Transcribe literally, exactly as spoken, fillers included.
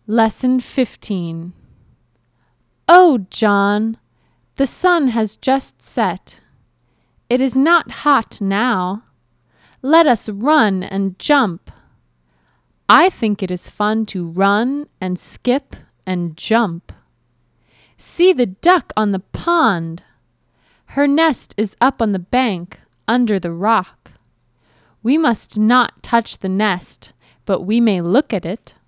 Lesson fifteen. Oh, John, the sun has just set. It is not hot now. Let us run and jump. I think it is fun to run and skip and jump. See the duck on the pond. Her nest is up on the bank under the rock. We must not touch the nest, but we may look at it.